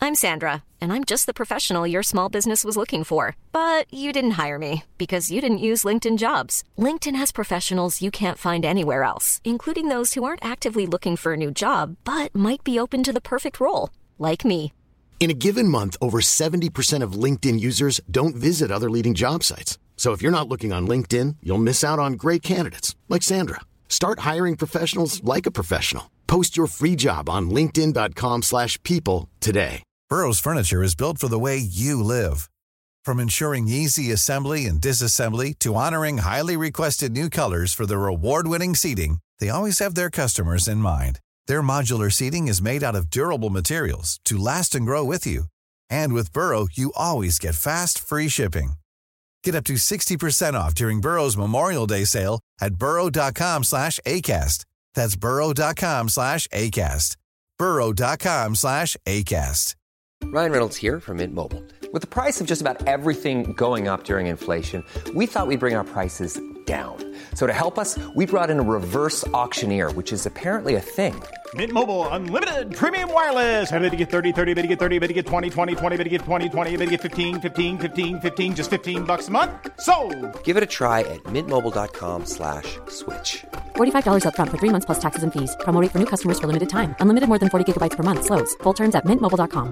I'm Sandra, and I'm just the professional your small business was looking for. But you didn't hire me because you didn't use LinkedIn Jobs. LinkedIn has professionals you can't find anywhere else, including those who aren't actively looking for a new job, but might be open to the perfect role, like me. In a given month, over 70% of LinkedIn users don't visit other leading job sites. So if you're not looking on LinkedIn, you'll miss out on great candidates like Sandra. Start hiring professionals like a professional. Post your free job on linkedin.com/people today. Burrow's furniture is built for the way you live. From ensuring easy assembly and disassembly to honoring highly requested new colors for their award-winning seating, they always have their customers in mind. Their modular seating is made out of durable materials to last and grow with you. And with Burrow, you always get fast, free shipping. Get up to 60% off during Burrow's Memorial Day sale at burrow.com/ACAST. That's burrow.com/ACAST. burrow.com/ACAST. Ryan Reynolds here from Mint Mobile. With the price of just about everything going up during inflation, we thought we'd bring our prices down. So to help us, we brought in a reverse auctioneer, which is apparently a thing. Mint Mobile Unlimited Premium Wireless. How to get 30, 30, bit to get 30, bit to get 20, 20, 20, bit to get 20, 20, bit to get 15, 15, 15, 15, just $15 a month? Sold! Give it a try at mintmobile.com/switch. $45 up front for 3 months plus taxes and fees. Promo rate for new customers for limited time. Unlimited more than 40 gigabytes per month. Slows full terms at mintmobile.com.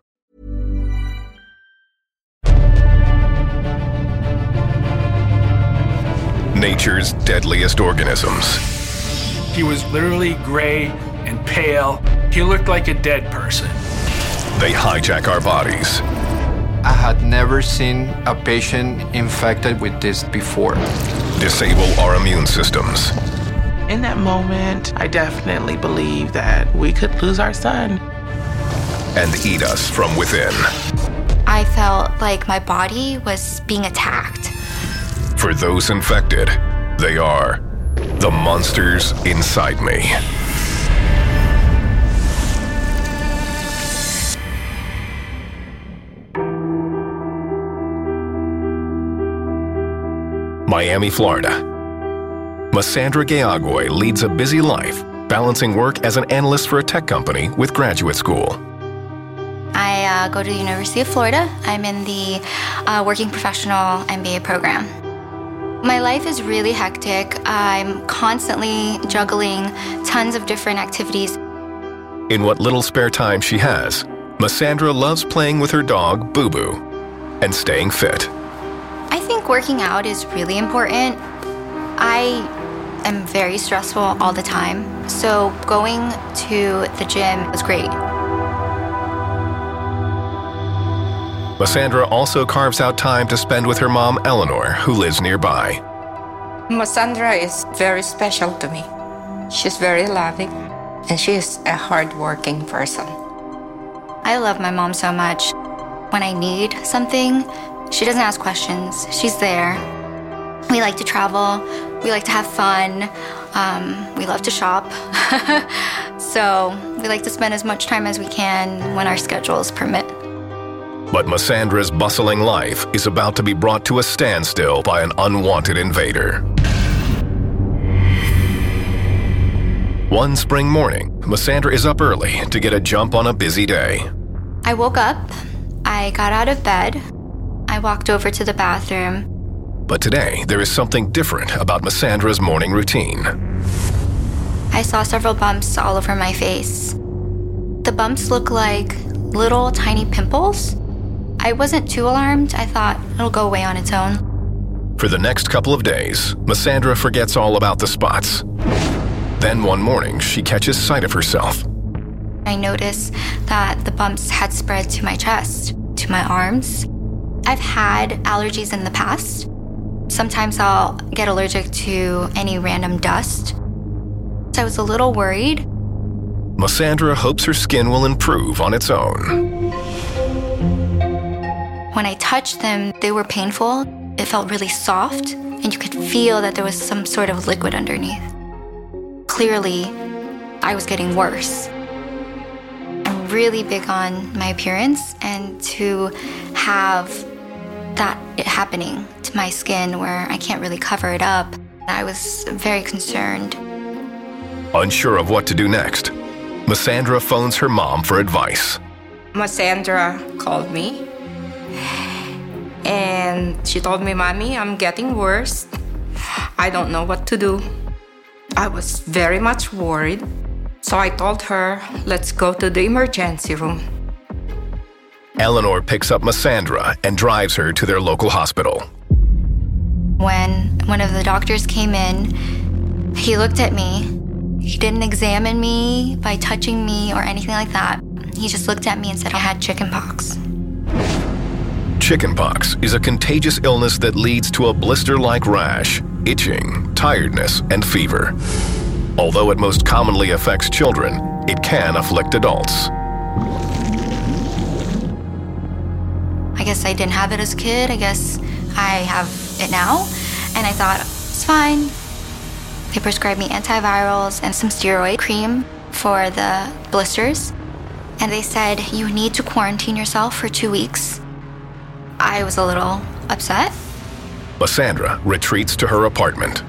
Nature's deadliest organisms. He was literally gray and pale. He looked like a dead person. They hijack our bodies. I had never seen a patient infected with this before. Disable our immune systems. In that moment, I definitely believed that we could lose our son. And eat us from within. I felt like my body was being attacked. For those infected, they are the monsters inside me. Miami, Florida. Massandra Gayagoy leads a busy life, balancing work as an analyst for a tech company with graduate school. I go to the University of Florida. I'm in the Working Professional MBA program. My life is really hectic. I'm constantly juggling tons of different activities. In what little spare time she has, Massandra loves playing with her dog, Boo Boo, and staying fit. I think working out is really important. I am very stressful all the time, so going to the gym was great. Massandra also carves out time to spend with her mom, Eleanor, who lives nearby. Massandra is very special to me. She's very loving, and she is a hardworking person. I love my mom so much. When I need something, she doesn't ask questions. She's there. We like to travel. We like to have fun. We love to shop. So we like to spend as much time as we can when our schedules permit. But Massandra's bustling life is about to be brought to a standstill by an unwanted invader. One spring morning, Massandra is up early to get a jump on a busy day. I woke up. I got out of bed. I walked over to the bathroom. But today, there is something different about Massandra's morning routine. I saw several bumps all over my face. The bumps look like little tiny pimples. I wasn't too alarmed. I thought it'll go away on its own. For the next couple of days, Massandra forgets all about the spots. Then one morning, she catches sight of herself. I noticed that the bumps had spread to my chest, to my arms. I've had allergies in the past. Sometimes I'll get allergic to any random dust. So I was a little worried. Massandra hopes her skin will improve on its own. When I touched them, they were painful. It felt really soft, and you could feel that there was some sort of liquid underneath. Clearly, I was getting worse. I'm really big on my appearance, and to have that happening to my skin where I can't really cover it up, I was very concerned. Unsure of what to do next, Massandra phones her mom for advice. Sandra called me and she told me, "Mommy, I'm getting worse. I don't know what to do." I was very much worried. So I told her, "Let's go to the emergency room." Eleanor picks up Massandra and drives her to their local hospital. When one of the doctors came in, he looked at me. He didn't examine me by touching me or anything like that. He just looked at me and said I had chickenpox. Chickenpox is a contagious illness that leads to a blister-like rash, itching, tiredness, and fever. Although it most commonly affects children, it can afflict adults. I guess I didn't have it as a kid. I guess I have it now. And I thought, it's fine. They prescribed me antivirals and some steroid cream for the blisters. And they said, you need to quarantine yourself for 2 weeks. I was a little upset. Massandra retreats to her apartment.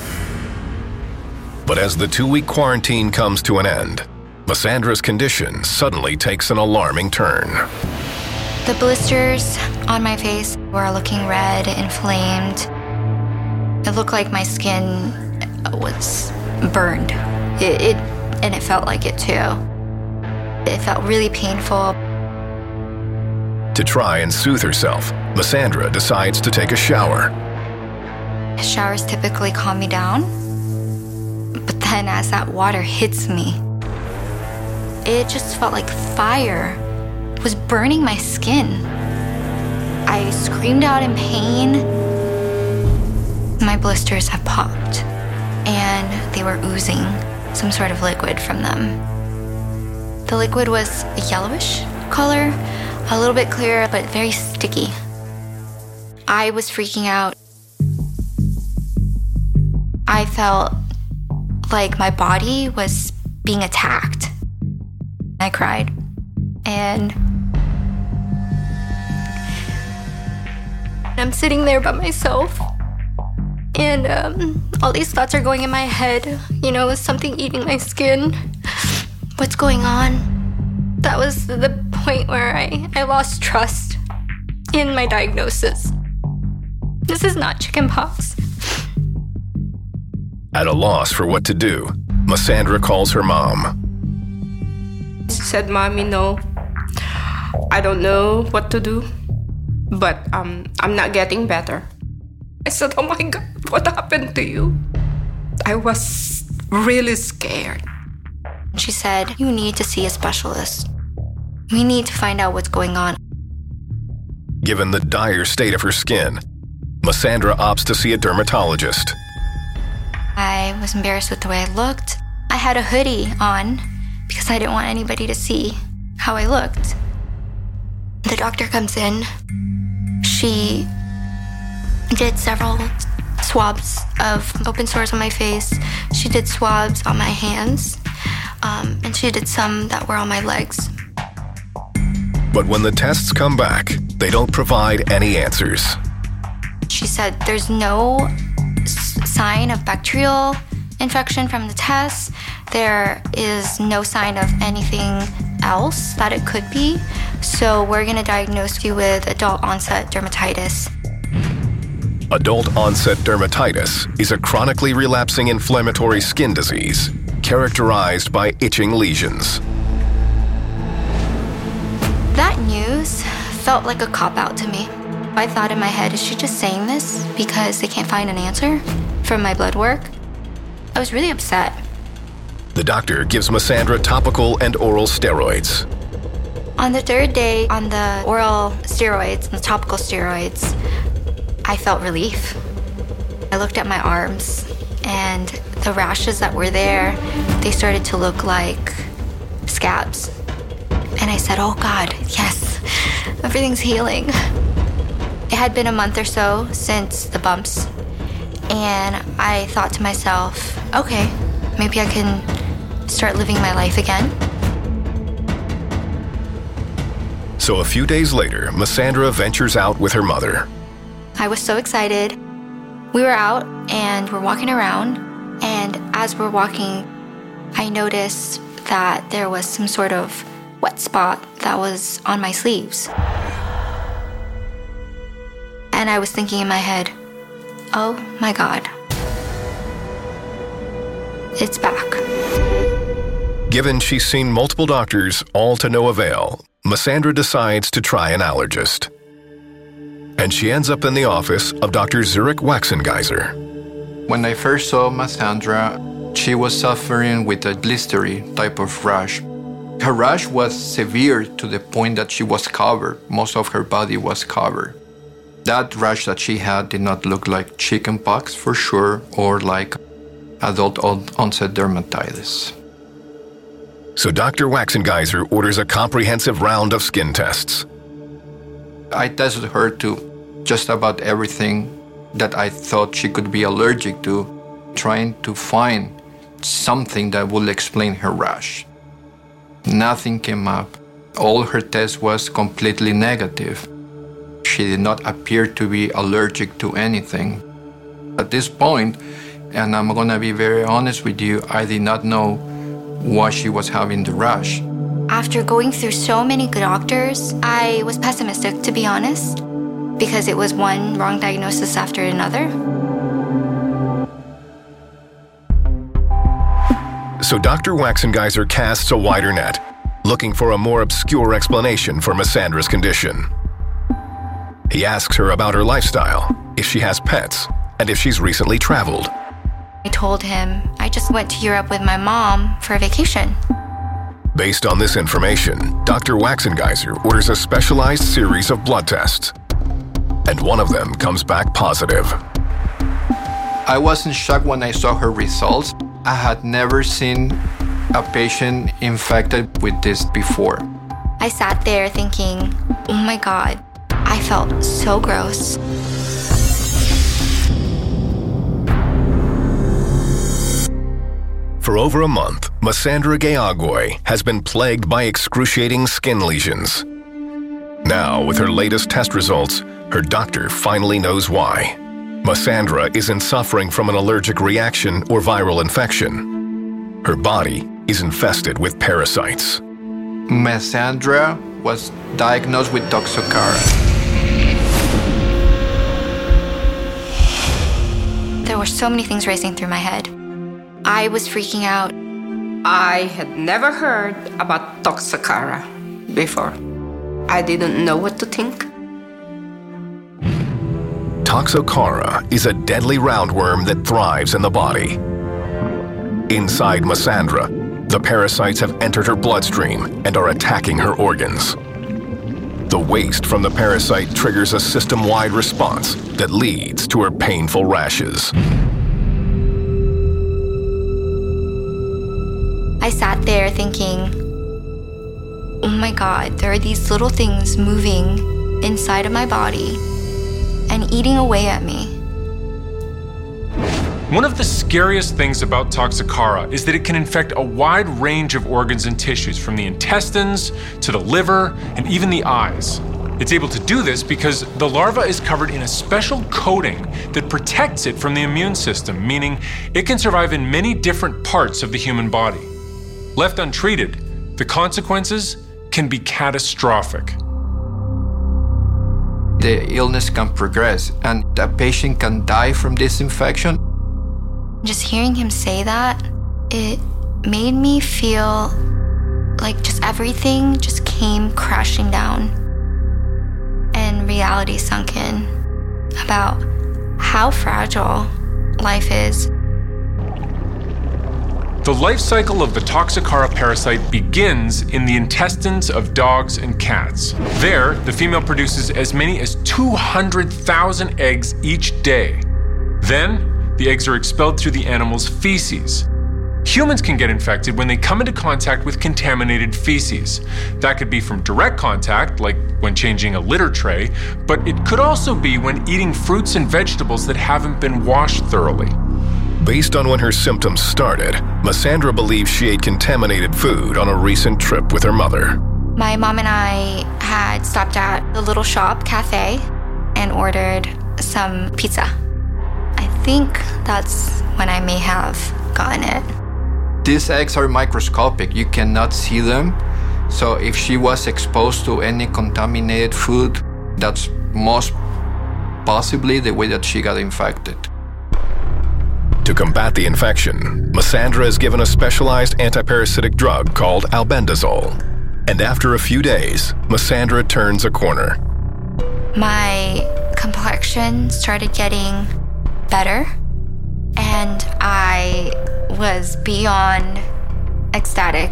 But as the 2-week quarantine comes to an end, Massandra's condition suddenly takes an alarming turn. The blisters on my face were looking red, inflamed. It looked like my skin was burned. And it felt like it too. It felt really painful. To try and soothe herself, Massandra decides to take a shower. Showers typically calm me down. But then as that water hits me, it just felt like fire was burning my skin. I screamed out in pain. My blisters had popped, and they were oozing some sort of liquid from them. The liquid was a yellowish color, a little bit clearer, but very sticky. I was freaking out. I felt like my body was being attacked. I cried. And I'm sitting there by myself. And all these thoughts are going in my head. You know, is something eating my skin? What's going on? That was the point where I lost trust in my diagnosis. This is not chickenpox. At a loss for what to do, Massandra calls her mom. She said, "Mommy, no. I don't know what to do, but I'm not getting better." I said, "Oh my God, what happened to you?" I was really scared. She said, "You need to see a specialist. We need to find out what's going on." Given the dire state of her skin, Massandra opts to see a dermatologist. I was embarrassed with the way I looked. I had a hoodie on because I didn't want anybody to see how I looked. The doctor comes in. She did several swabs of open sores on my face. She did swabs on my hands. And she did some that were on my legs. But when the tests come back, they don't provide any answers. She said there's no sign of bacterial infection from the tests. There is no sign of anything else that it could be. So we're going to diagnose you with adult onset dermatitis. Adult onset dermatitis is a chronically relapsing inflammatory skin disease characterized by itching lesions. That news felt like a cop-out to me. I thought in my head, is she just saying this because they can't find an answer from my blood work? I was really upset. The doctor gives Massandra topical and oral steroids. On the 3rd day on the oral steroids and the topical steroids, I felt relief. I looked at my arms, and the rashes that were there, they started to look like scabs. And I said, "Oh God, yes, everything's healing." It had been a month or so since the bumps, and I thought to myself, okay, maybe I can start living my life again. So a few days later, Massandra ventures out with her mother. I was so excited. We were out and we're walking around, and as we're walking, I noticed that there was some sort of wet spot that was on my sleeves. And I was thinking in my head, oh my God, it's back. Given she's seen multiple doctors, all to no avail, Massandra decides to try an allergist. And she ends up in the office of Dr. Zurich Waxengeiser. When I first saw Massandra, she was suffering with a blistery type of rash. Her rash was severe to the point that she was covered. Most of her body was covered. That rash that she had did not look like chickenpox for sure, or like adult onset dermatitis. So Dr. Waxengeiser orders a comprehensive round of skin tests. I tested her to just about everything that I thought she could be allergic to, trying to find something that would explain her rash. Nothing came up. All her test was completely negative. She did not appear to be allergic to anything. At this point, and I'm gonna be very honest with you, I did not know why she was having the rash. After going through so many good doctors, I was pessimistic, to be honest, because it was one wrong diagnosis after another. So Dr. Waxengeiser casts a wider net, looking for a more obscure explanation for Massandra's condition. He asks her about her lifestyle, if she has pets, and if she's recently traveled. I told him I just went to Europe with my mom for a vacation. Based on this information, Dr. Waxengeiser orders a specialized series of blood tests, and one of them comes back positive. I wasn't shocked when I saw her results. I had never seen a patient infected with this before. I sat there thinking, oh my God, I felt so gross. For over a month, Massandra Gayagoy has been plagued by excruciating skin lesions. Now, with her latest test results, her doctor finally knows why. Massandra isn't suffering from an allergic reaction or viral infection. Her body is infested with parasites. Massandra was diagnosed with Toxocara. There were so many things racing through my head. I was freaking out. I had never heard about Toxocara before. I didn't know what to think. Toxocara is a deadly roundworm that thrives in the body. Inside Massandra, the parasites have entered her bloodstream and are attacking her organs. The waste from the parasite triggers a system-wide response that leads to her painful rashes. I sat there thinking, oh my God, there are these little things moving inside of my body and eating away at me. One of the scariest things about Toxocara is that it can infect a wide range of organs and tissues, from the intestines to the liver and even the eyes. It's able to do this because the larva is covered in a special coating that protects it from the immune system, meaning it can survive in many different parts of the human body. Left untreated, the consequences can be catastrophic. The illness can progress and a patient can die from this infection. Just hearing him say that, it made me feel like just everything just came crashing down. And reality sunk in about how fragile life is. The life cycle of the Toxocara parasite begins in the intestines of dogs and cats. There, the female produces as many as 200,000 eggs each day. Then, the eggs are expelled through the animal's feces. Humans can get infected when they come into contact with contaminated feces. That could be from direct contact, like when changing a litter tray, but it could also be when eating fruits and vegetables that haven't been washed thoroughly. Based on when her symptoms started, Massandra believes she ate contaminated food on a recent trip with her mother. My mom and I had stopped at the little shop, cafe, and ordered some pizza. I think that's when I may have gotten it. These eggs are microscopic. You cannot see them, So if she was exposed to any contaminated food, that's most possibly the way that she got infected. To combat the infection, Massandra is given a specialized antiparasitic drug called albendazole. And after a few days, Massandra turns a corner. My complexion started getting better, and I was beyond ecstatic.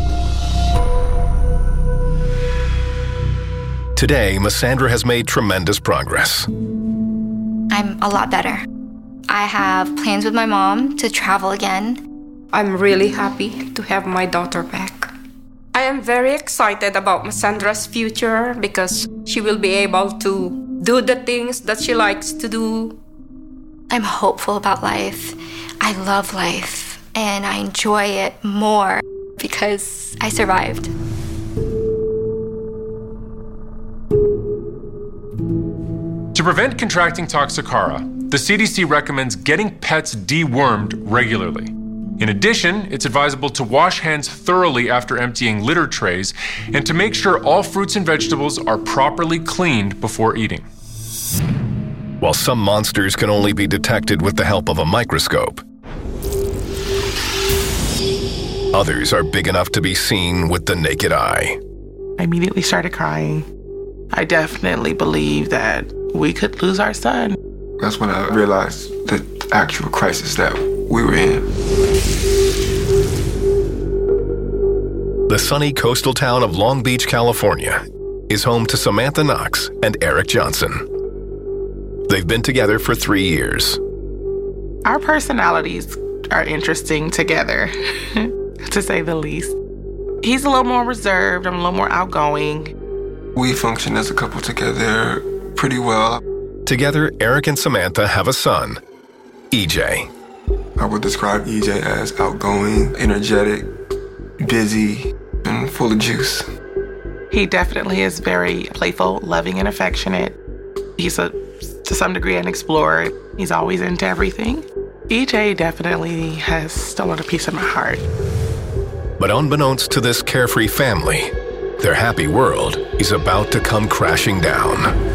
Today, Massandra has made tremendous progress. I'm a lot better. I have plans with my mom to travel again. I'm really happy to have my daughter back. I am very excited about Massandra's future because she will be able to do the things that she likes to do. I'm hopeful about life. I love life, and I enjoy it more because I survived. To prevent contracting Toxocara, the CDC recommends getting pets dewormed regularly. In addition, it's advisable to wash hands thoroughly after emptying litter trays and to make sure all fruits and vegetables are properly cleaned before eating. While some monsters can only be detected with the help of a microscope, others are big enough to be seen with the naked eye. I immediately started crying. I definitely believed that we could lose our son. That's when I realized the actual crisis that we were in. The sunny coastal town of Long Beach, California, is home to Samantha Knox and Eric Johnson. They've been together for 3 years. Our personalities are interesting together, to say the least. He's a little more reserved, I'm a little more outgoing. We function as a couple together pretty well. Together, Eric and Samantha have a son, EJ. I would describe EJ as outgoing, energetic, busy, and full of juice. He definitely is very playful, loving, and affectionate. He's to some degree an explorer. He's always into everything. EJ definitely has stolen a piece of my heart. But unbeknownst to this carefree family, their happy world is about to come crashing down.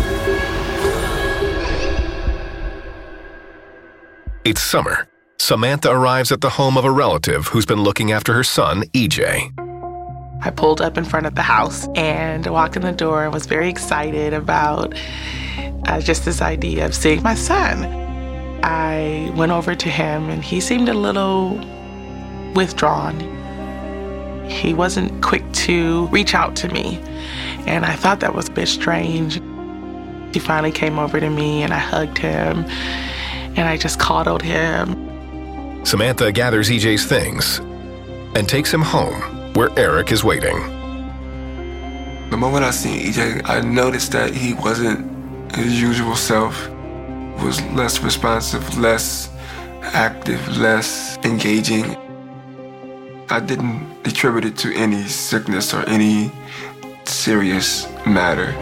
It's summer. Samantha arrives at the home of a relative who's been looking after her son, EJ. I pulled up in front of the house and walked in the door and was very excited about just this idea of seeing my son. I went over to him and he seemed a little withdrawn. He wasn't quick to reach out to me, and I thought that was a bit strange. He finally came over to me and I hugged him and I just coddled him. Samantha gathers EJ's things and takes him home where Eric is waiting. The moment I seen EJ, I noticed that he wasn't his usual self. He was less responsive, less active, less engaging. I didn't attribute it to any sickness or any serious matter.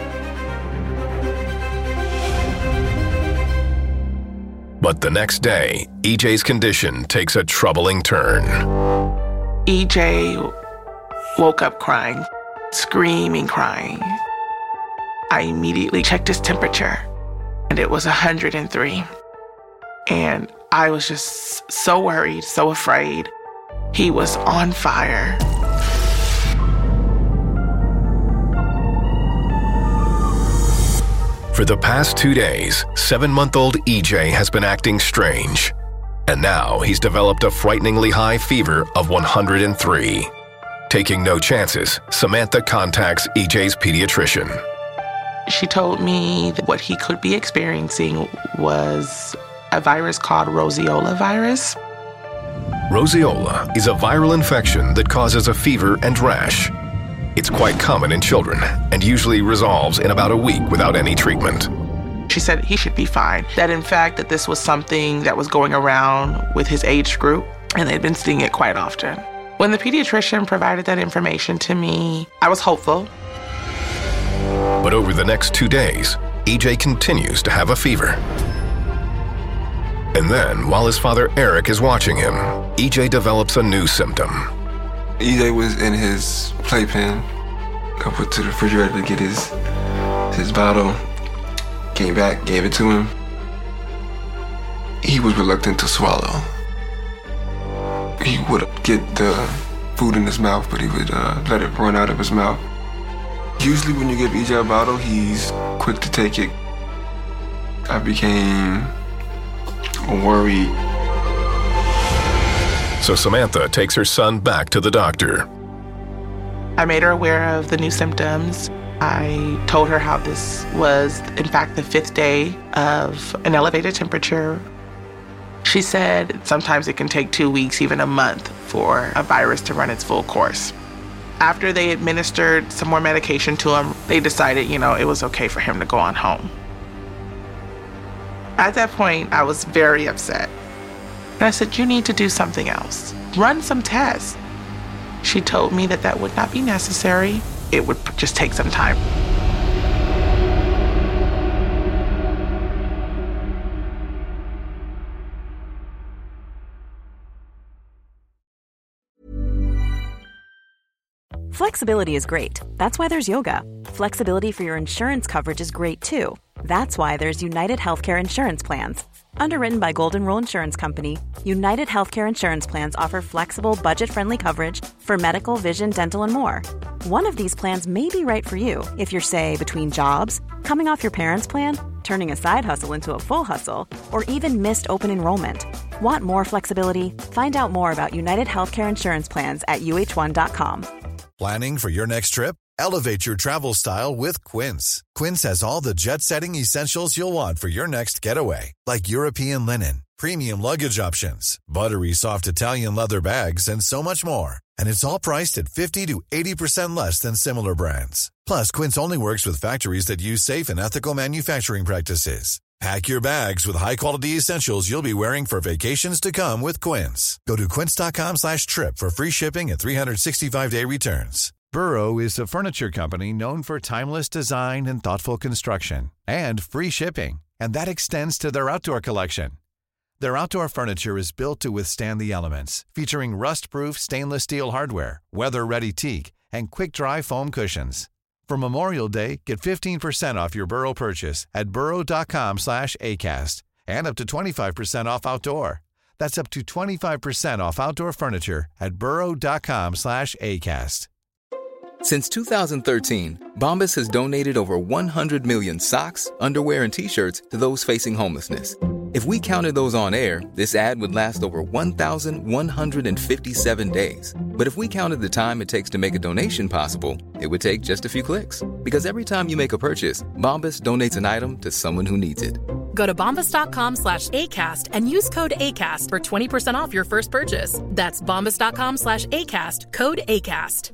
But the next day, EJ's condition takes a troubling turn. EJ woke up crying, screaming, crying. I immediately checked his temperature, and it was 103. And I was just so worried, so afraid. He was on fire. For the past 2 days, 7-month-old EJ has been acting strange. And now he's developed a frighteningly high fever of 103. Taking no chances, Samantha contacts EJ's pediatrician. She told me that what he could be experiencing was a virus called roseola virus. Roseola is a viral infection that causes a fever and rash. It's quite common in children and usually resolves in about a week without any treatment. She said he should be fine, that in fact that this was something that was going around with his age group and they'd been seeing it quite often. When the pediatrician provided that information to me, I was hopeful. But over the next 2 days, EJ continues to have a fever. And then, while his father Eric is watching him, EJ develops a new symptom. EJ was in his playpen. I went to the refrigerator to get his bottle. Came back, gave it to him. He was reluctant to swallow. He would get the food in his mouth, but he would let it run out of his mouth. Usually when you give EJ a bottle, he's quick to take it. I became worried. So Samantha takes her son back to the doctor. I made her aware of the new symptoms. I told her how this was, in fact, the 5th day of an elevated temperature. She said sometimes it can take 2 weeks, even a month, for a virus to run its full course. After they administered some more medication to him, they decided, it was okay for him to go on home. At that point, I was very upset. And I said, you need to do something else. Run some tests. She told me that would not be necessary. It would just take some time. Flexibility is great. That's why there's yoga. Flexibility for your insurance coverage is great too. That's why there's United Healthcare Insurance Plans. Underwritten by Golden Rule Insurance Company, United Healthcare Insurance Plans offer flexible, budget-friendly coverage for medical, vision, dental, and more. One of these plans may be right for you if you're, say, between jobs, coming off your parents' plan, turning a side hustle into a full hustle, or even missed open enrollment. Want more flexibility? Find out more about United Healthcare Insurance Plans at uh1.com. Planning for your next trip? Elevate your travel style with Quince. Quince has all the jet-setting essentials you'll want for your next getaway, like European linen, premium luggage options, buttery soft Italian leather bags, and so much more. And it's all priced at 50 to 80% less than similar brands. Plus, Quince only works with factories that use safe and ethical manufacturing practices. Pack your bags with high-quality essentials you'll be wearing for vacations to come with Quince. Go to quince.com/trip for free shipping and 365-day returns. Burrow is a furniture company known for timeless design and thoughtful construction, and free shipping, and that extends to their outdoor collection. Their outdoor furniture is built to withstand the elements, featuring rust-proof stainless steel hardware, weather-ready teak, and quick-dry foam cushions. For Memorial Day, get 15% off your Burrow purchase at burrow.com/ACAST and up to 25% off outdoor. That's up to 25% off outdoor furniture at burrow.com/ACAST. Since 2013, Bombas has donated over 100 million socks, underwear, and T-shirts to those facing homelessness. If we counted those on air, this ad would last over 1,157 days. But if we counted the time it takes to make a donation possible, it would take just a few clicks. Because every time you make a purchase, Bombas donates an item to someone who needs it. Go to bombas.com/ACAST and use code ACAST for 20% off your first purchase. That's bombas.com/ACAST, code ACAST.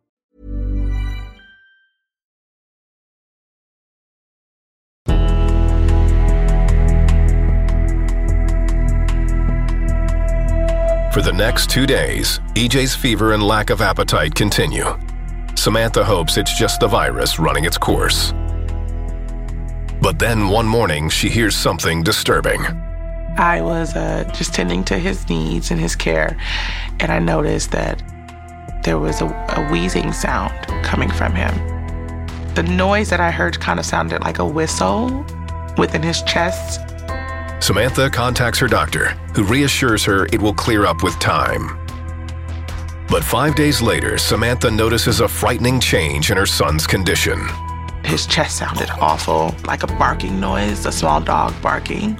For the next 2 days, EJ's fever and lack of appetite continue. Samantha hopes it's just the virus running its course. But then one morning, she hears something disturbing. I was just tending to his needs and his care, and I noticed that there was a wheezing sound coming from him. The noise that I heard kind of sounded like a whistle within his chest. Samantha contacts her doctor, who reassures her it will clear up with time. But 5 days later, Samantha notices a frightening change in her son's condition. His chest sounded awful, like a barking noise, a small dog barking.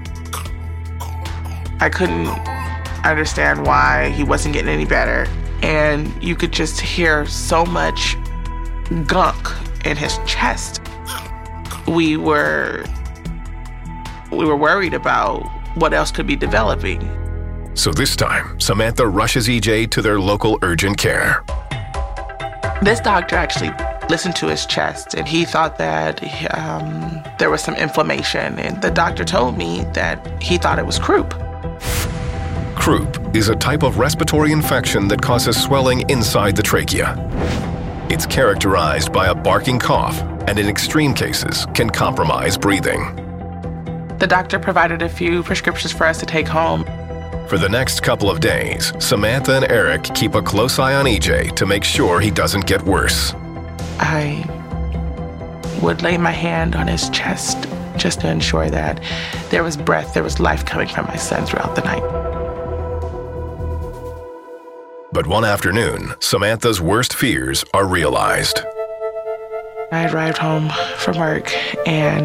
I couldn't understand why he wasn't getting any better. And you could just hear so much gunk in his chest. We were worried about what else could be developing. So this time, Samantha rushes EJ to their local urgent care. This doctor actually listened to his chest, and he thought that there was some inflammation. And the doctor told me that he thought it was croup. Croup is a type of respiratory infection that causes swelling inside the trachea. It's characterized by a barking cough, and in extreme cases, can compromise breathing. The doctor provided a few prescriptions for us to take home. For the next couple of days, Samantha and Eric keep a close eye on EJ to make sure he doesn't get worse. I would lay my hand on his chest just to ensure that there was breath, there was life coming from my son throughout the night. But one afternoon, Samantha's worst fears are realized. I arrived home from work, and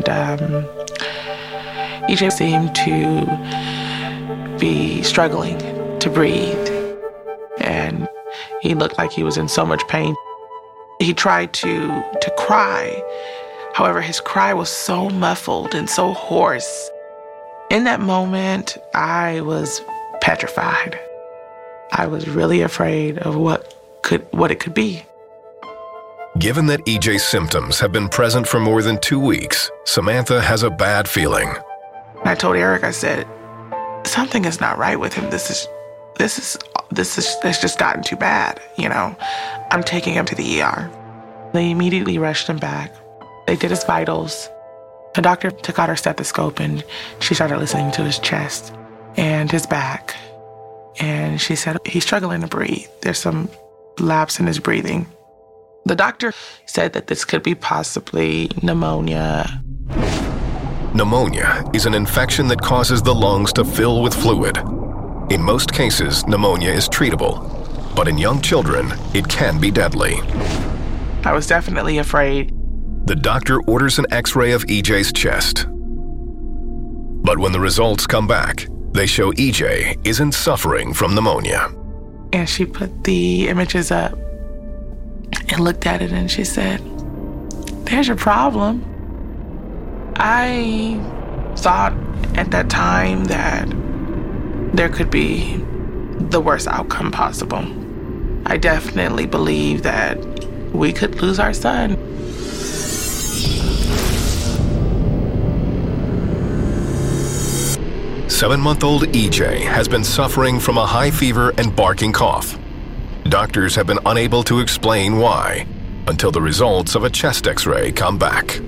EJ seemed to be struggling to breathe, and he looked like he was in so much pain. He tried to cry. However, his cry was so muffled and so hoarse. In that moment, I was petrified. I was really afraid of what it could be. Given that EJ's symptoms have been present for more than 2 weeks, Samantha has a bad feeling. I told Eric, I said, something is not right with him. This has just gotten too bad, you know. I'm taking him to the ER. They immediately rushed him back. They did his vitals. The doctor took out her stethoscope and she started listening to his chest and his back. And she said, he's struggling to breathe. There's some lapse in his breathing. The doctor said that this could be possibly pneumonia. Pneumonia is an infection that causes the lungs to fill with fluid. In most cases, pneumonia is treatable, but in young children, it can be deadly. I was definitely afraid. The doctor orders an X-ray of EJ's chest. But when the results come back, they show EJ isn't suffering from pneumonia. And she put the images up and looked at it and she said, there's your problem. I thought at that time that there could be the worst outcome possible. I definitely believe that we could lose our son. Seven-month-old EJ has been suffering from a high fever and barking cough. Doctors have been unable to explain why until the results of a chest X-ray come back.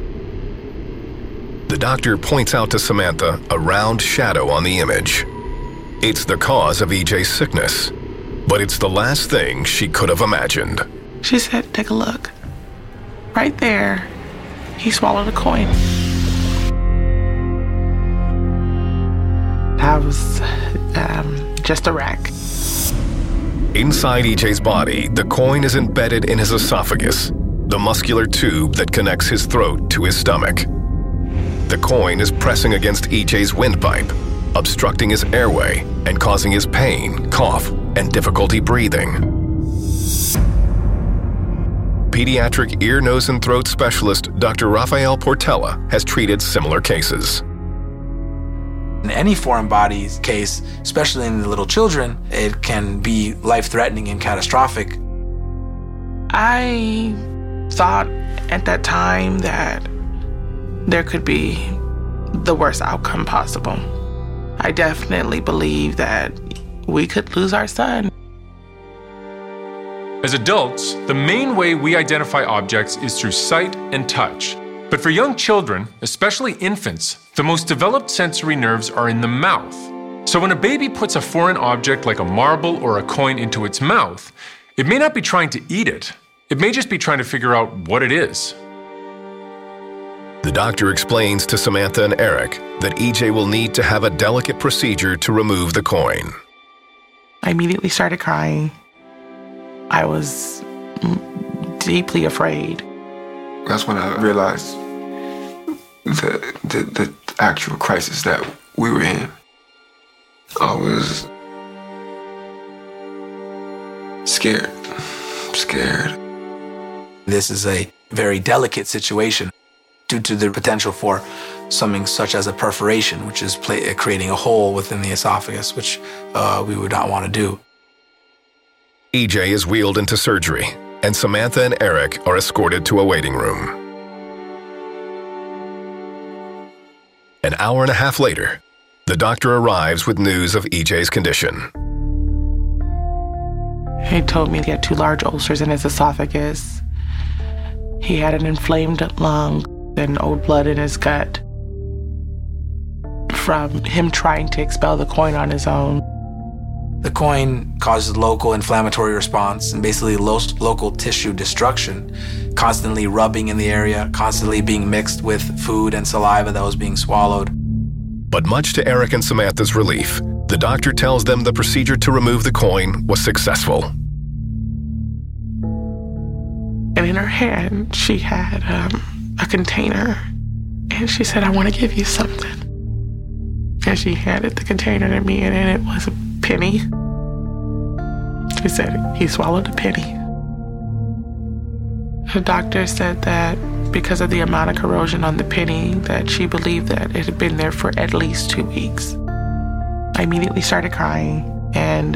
The doctor points out to Samantha a round shadow on the image. It's the cause of EJ's sickness, but it's the last thing she could have imagined. She said, take a look. Right there, he swallowed a coin. I was just a wreck. Inside EJ's body, the coin is embedded in his esophagus, the muscular tube that connects his throat to his stomach. The coin is pressing against EJ's windpipe, obstructing his airway and causing his pain, cough, and difficulty breathing. Pediatric ear, nose, and throat specialist Dr. Rafael Portela has treated similar cases. In any foreign body case, especially in the little children, it can be life-threatening and catastrophic. I thought at that time that there could be the worst outcome possible. I definitely believe that we could lose our son. As adults, the main way we identify objects is through sight and touch. But for young children, especially infants, the most developed sensory nerves are in the mouth. So when a baby puts a foreign object like a marble or a coin into its mouth, it may not be trying to eat it. It may just be trying to figure out what it is. The doctor explains to Samantha and Eric that EJ will need to have a delicate procedure to remove the coin. I immediately started crying. I was deeply afraid. That's when I realized the actual crisis that we were in. I was scared. This is a very delicate situation due to the potential for something such as a perforation, which is creating a hole within the esophagus, which we would not want to do. EJ is wheeled into surgery, and Samantha and Eric are escorted to a waiting room. An hour and a half later, the doctor arrives with news of EJ's condition. He told me he had 2 large ulcers in his esophagus. He had an inflamed lung and old blood in his gut from him trying to expel the coin on his own. The coin causes local inflammatory response and basically local tissue destruction, constantly rubbing in the area, constantly being mixed with food and saliva that was being swallowed. But much to Eric and Samantha's relief, the doctor tells them the procedure to remove the coin was successful. And in her hand, she had a container. And she said, "I want to give you something." And she handed the container to me, and in it was a penny. She said, "He swallowed a penny." The doctor said that because of the amount of corrosion on the penny, that she believed that it had been there for at least 2 weeks. I immediately started crying, and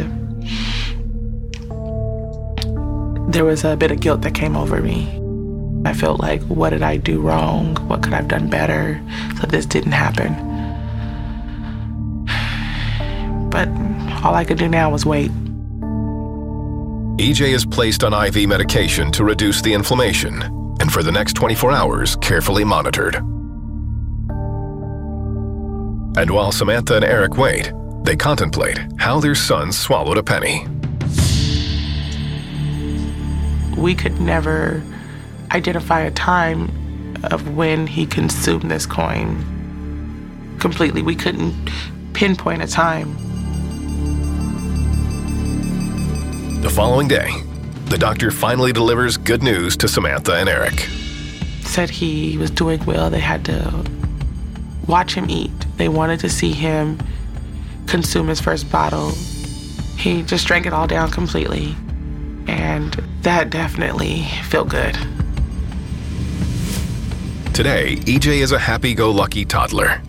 there was a bit of guilt that came over me. I felt like, what did I do wrong? What could I have done better so this didn't happen? But all I could do now was wait. EJ is placed on IV medication to reduce the inflammation, and for the next 24 hours, carefully monitored. And while Samantha and Eric wait, they contemplate how their son swallowed a penny. We could never identify a time of when he consumed this coin completely. We couldn't pinpoint a time. The following day, the doctor finally delivers good news to Samantha and Eric. Said he was doing well. They had to watch him eat. They wanted to see him consume his first bottle. He just drank it all down completely. And that definitely felt good. Today, EJ is a happy-go-lucky toddler.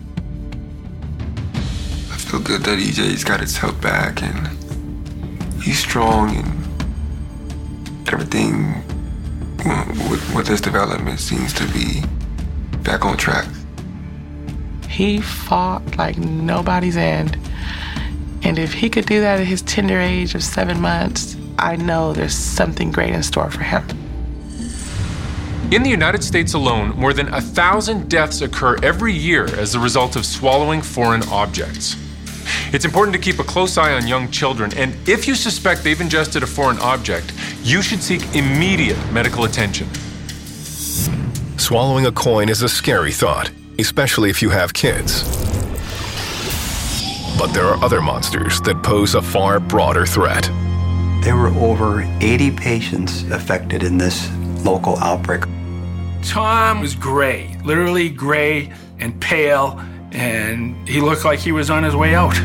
I feel good that EJ's got his health back and he's strong, and everything with his development seems to be back on track. He fought like nobody's end. And if he could do that at his tender age of 7 months, I know there's something great in store for him. In the United States alone, more than 1,000 deaths occur every year as a result of swallowing foreign objects. It's important to keep a close eye on young children, and if you suspect they've ingested a foreign object, you should seek immediate medical attention. Swallowing a coin is a scary thought, especially if you have kids. But there are other monsters that pose a far broader threat. There were over 80 patients affected in this local outbreak. Tom was gray, literally gray and pale, and he looked like he was on his way out.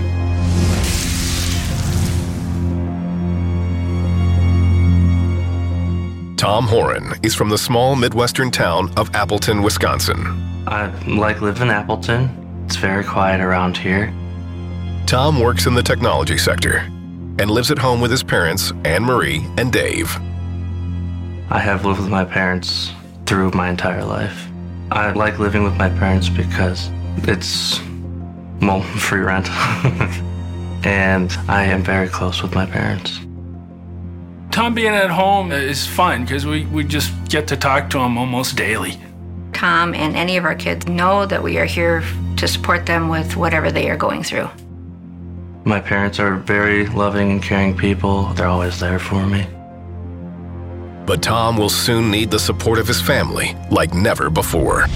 Tom Horan is from the small Midwestern town of Appleton, Wisconsin. I like living in Appleton. It's very quiet around here. Tom works in the technology sector and lives at home with his parents, Anne Marie and Dave. I have lived with my parents through my entire life. I like living with my parents because it's, well, free rent. And I am very close with my parents. Tom being at home is fun because we just get to talk to him almost daily. Tom and any of our kids know that we are here to support them with whatever they are going through. My parents are very loving and caring people. They're always there for me. But Tom will soon need the support of his family like never before.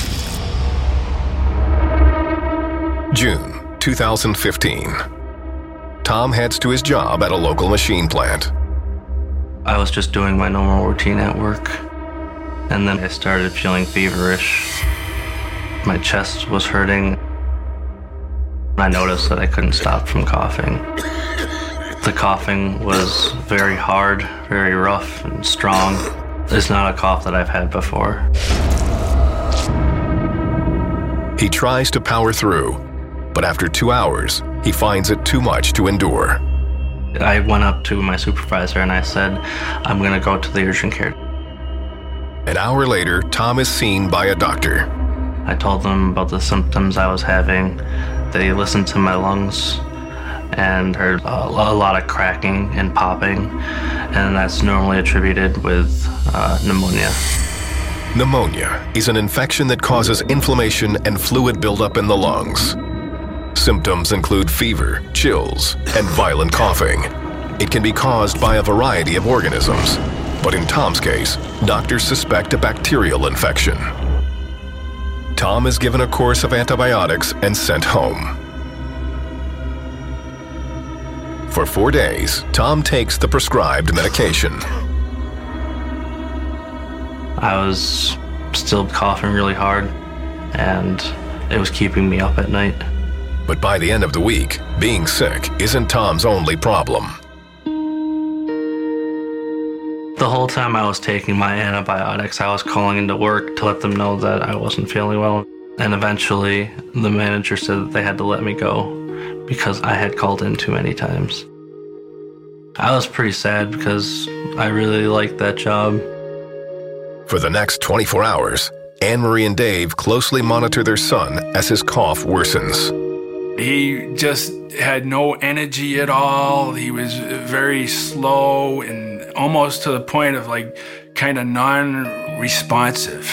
June 2015. Tom heads to his job at a local machine plant. I was just doing my normal routine at work, and then I started feeling feverish. My chest was hurting. I noticed that I couldn't stop from coughing. The coughing was very hard, very rough and strong. It's not a cough that I've had before. He tries to power through, but after 2 hours, he finds it too much to endure. I went up to my supervisor and I said, I'm gonna go to the urgent care. An hour later, Tom is seen by a doctor. I told them about the symptoms I was having. They listened to my lungs and heard a lot of cracking and popping, and that's normally attributed with pneumonia. Pneumonia is an infection that causes inflammation and fluid buildup in the lungs. Symptoms include fever, chills, and violent coughing. It can be caused by a variety of organisms, but in Tom's case, doctors suspect a bacterial infection. Tom is given a course of antibiotics and sent home. For 4 days, Tom takes the prescribed medication. I was still coughing really hard, and it was keeping me up at night. But by the end of the week, being sick isn't Tom's only problem. The whole time I was taking my antibiotics, I was calling into work to let them know that I wasn't feeling well. And eventually, the manager said that they had to let me go because I had called in too many times. I was pretty sad because I really liked that job. For the next 24 hours, Anne-Marie and Dave closely monitor their son as his cough worsens. He just had no energy at all. He was very slow and almost to the point of kind of non-responsive.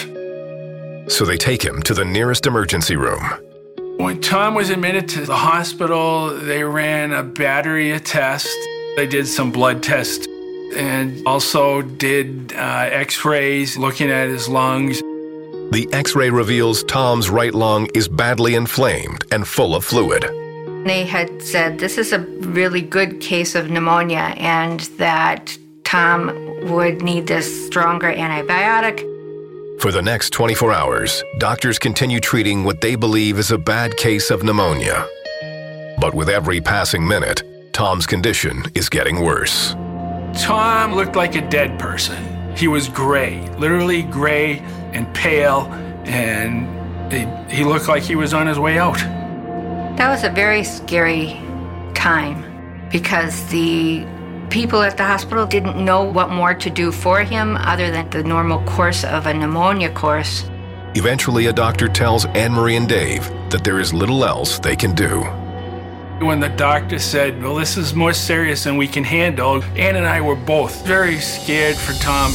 So they take him to the nearest emergency room. When Tom was admitted to the hospital, they ran a battery of tests. They did some blood tests and also did x-rays looking at his lungs. The x-ray reveals Tom's right lung is badly inflamed and full of fluid. They had said this is a really good case of pneumonia and that Tom would need this stronger antibiotic. For the next 24 hours, doctors continue treating what they believe is a bad case of pneumonia. But with every passing minute, Tom's condition is getting worse. Tom looked like a dead person. He was gray, literally gray and pale, and he looked like he was on his way out. That was a very scary time because the people at the hospital didn't know what more to do for him other than the normal course of a pneumonia course. Eventually, a doctor tells Anne-Marie and Dave that there is little else they can do. When the doctor said, well, this is more serious than we can handle, Anne and I were both very scared for Tom.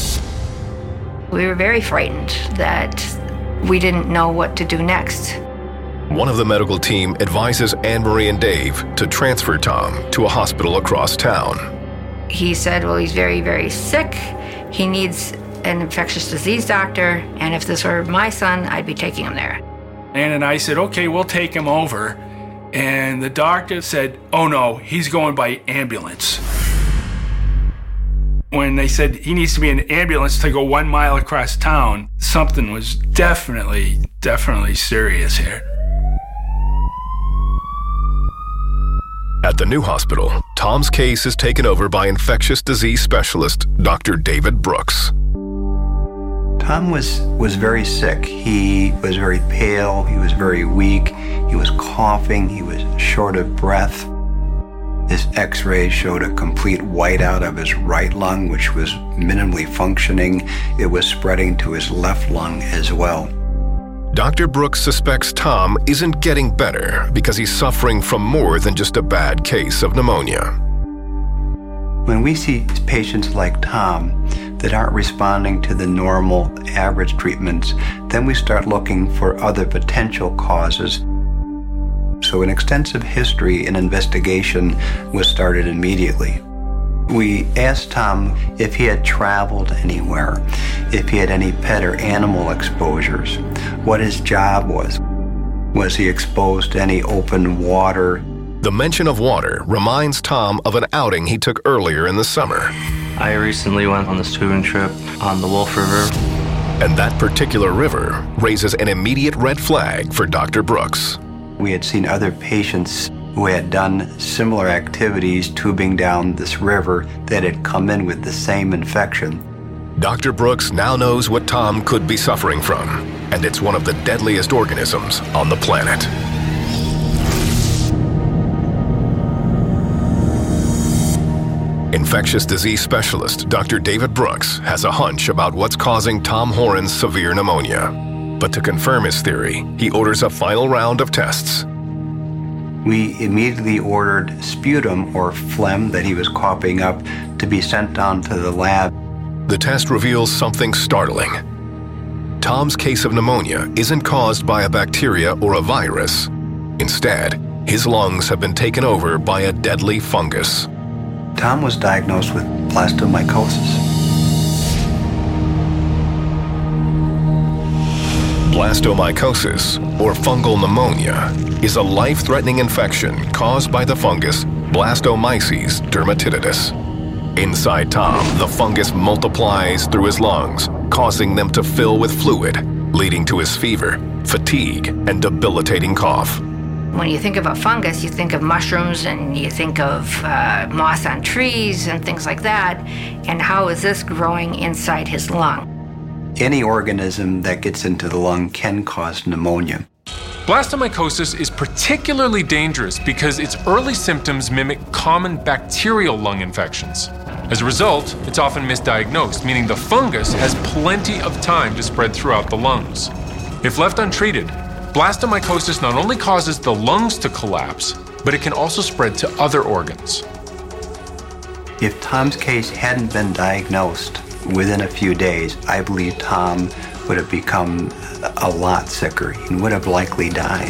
We were very frightened that we didn't know what to do next. One of the medical team advises Anne-Marie and Dave to transfer Tom to a hospital across town. He said, well, he's very, very sick. He needs an infectious disease doctor, and if this were my son, I'd be taking him there. Anne and I said, okay, we'll take him over. And the doctor said, oh no, he's going by ambulance. When they said he needs to be in an ambulance to go 1 mile across town, something was definitely serious here. At the new hospital, Tom's case is taken over by infectious disease specialist Dr. David Brooks. Tom was very sick. He was very pale, he was very weak, he was coughing, he was short of breath. His x-rays showed a complete whiteout of his right lung, which was minimally functioning. It was spreading to his left lung as well. Dr. Brooks suspects Tom isn't getting better because he's suffering from more than just a bad case of pneumonia. When we see patients like Tom that aren't responding to the normal average treatments, then we start looking for other potential causes. So an extensive history and investigation was started immediately. We asked Tom if he had traveled anywhere, if he had any pet or animal exposures, what his job was he exposed to any open water. The mention of water reminds Tom of an outing he took earlier in the summer. I recently went on this tubing trip on the Wolf River. And that particular river raises an immediate red flag for Dr. Brooks. We had seen other patients who had done similar activities tubing down this river that had come in with the same infection. Dr. Brooks now knows what Tom could be suffering from, and it's one of the deadliest organisms on the planet. Infectious disease specialist Dr. David Brooks has a hunch about what's causing Tom Horan's severe pneumonia. But to confirm his theory, he orders a final round of tests. We immediately ordered sputum or phlegm that he was coughing up to be sent down to the lab. The test reveals something startling. Tom's case of pneumonia isn't caused by a bacteria or a virus. Instead, his lungs have been taken over by a deadly fungus. Tom was diagnosed with blastomycosis. Blastomycosis, or fungal pneumonia, is a life-threatening infection caused by the fungus Blastomyces dermatitidis. Inside Tom, the fungus multiplies through his lungs, causing them to fill with fluid, leading to his fever, fatigue, and debilitating cough. When you think of a fungus, you think of mushrooms and you think of moss on trees and things like that. And how is this growing inside his lung? Any organism that gets into the lung can cause pneumonia. Blastomycosis is particularly dangerous because its early symptoms mimic common bacterial lung infections. As a result, it's often misdiagnosed, meaning the fungus has plenty of time to spread throughout the lungs. If left untreated, blastomycosis not only causes the lungs to collapse, but it can also spread to other organs. If Tom's case hadn't been diagnosed within a few days, I believe Tom would have become a lot sicker and would have likely died.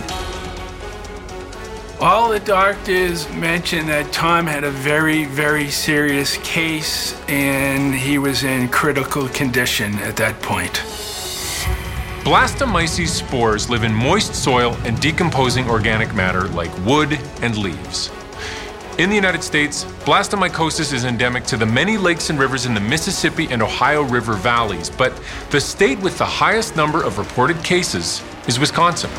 All the doctors mentioned that Tom had a very, very serious case and he was in critical condition at that point. Blastomyces spores live in moist soil and decomposing organic matter like wood and leaves. In the United States, blastomycosis is endemic to the many lakes and rivers in the Mississippi and Ohio River valleys, but the state with the highest number of reported cases is Wisconsin.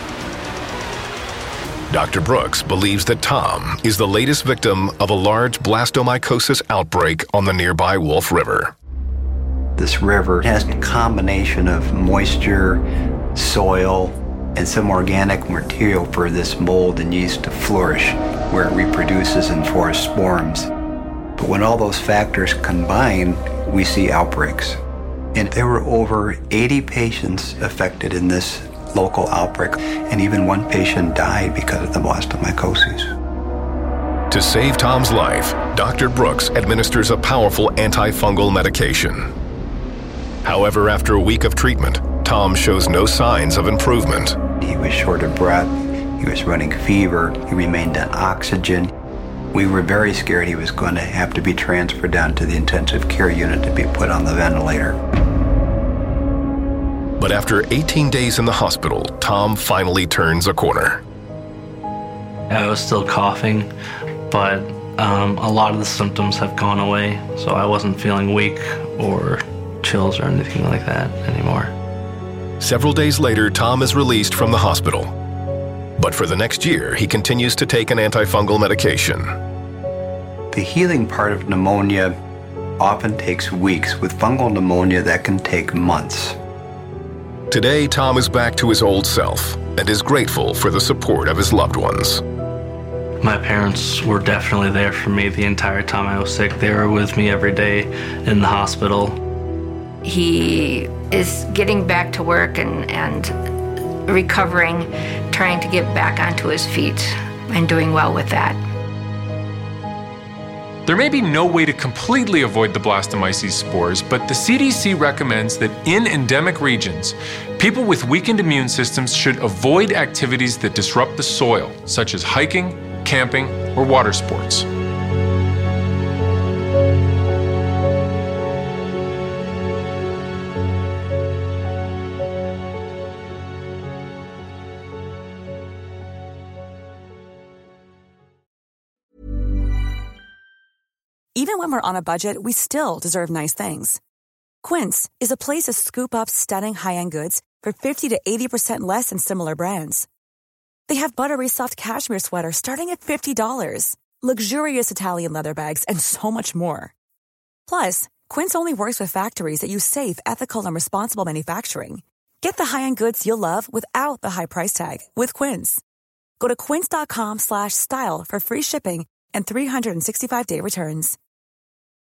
Dr. Brooks believes that Tom is the latest victim of a large blastomycosis outbreak on the nearby Wolf River. This river has a combination of moisture, soil, and some organic material for this mold and yeast to flourish, where it reproduces and forms spores. But when all those factors combine, we see outbreaks. And there were over 80 patients affected in this local outbreak, and even one patient died because of the blastomycosis. To save Tom's life, Dr. Brooks administers a powerful antifungal medication. However, after a week of treatment, Tom shows no signs of improvement. He was short of breath, he was running fever, he remained on oxygen. We were very scared he was going to have to be transferred down to the intensive care unit to be put on the ventilator. But after 18 days in the hospital, Tom finally turns a corner. I was still coughing, but a lot of the symptoms have gone away, so I wasn't feeling weak or chills or anything like that anymore. Several days later, Tom is released from the hospital. But for the next year, he continues to take an antifungal medication. The healing part of pneumonia often takes weeks. With fungal pneumonia, that can take months. Today, Tom is back to his old self and is grateful for the support of his loved ones. My parents were definitely there for me the entire time I was sick. They were with me every day in the hospital. He is getting back to work and recovering, trying to get back onto his feet and doing well with that. There may be no way to completely avoid the blastomyces spores, but the CDC recommends that in endemic regions, people with weakened immune systems should avoid activities that disrupt the soil, such as hiking, camping, or water sports. Even when we're on a budget, we still deserve nice things. Quince is a place to scoop up stunning high-end goods for 50 to 80% less than similar brands. They have buttery soft cashmere sweaters starting at $50, luxurious Italian leather bags, and so much more. Plus, Quince only works with factories that use safe, ethical, and responsible manufacturing. Get the high-end goods you'll love without the high price tag with Quince. Go to quince.com/style for free shipping and 365-day returns.